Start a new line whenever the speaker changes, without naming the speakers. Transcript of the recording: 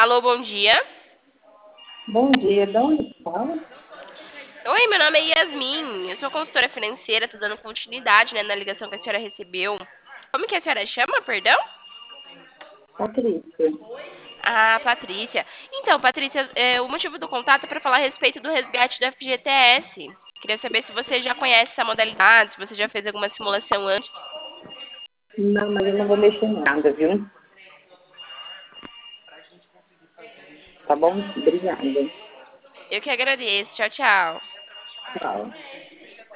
Alô, bom dia.
Bom dia, de onde fala?
Oi, meu nome é Yasmin. Eu sou consultora financeira, tô dando continuidade, na ligação que a senhora recebeu. Como que a senhora chama, perdão?
Patrícia.
Ah, Patrícia. Então, Patrícia, o motivo do contato é para falar a respeito do resgate do FGTS. Queria saber se você já conhece essa modalidade, se você já fez alguma simulação antes.
Não, mas eu não vou mexer em nada, viu? Tá bom? Obrigada.
Eu que agradeço. Tchau, tchau.
Tchau.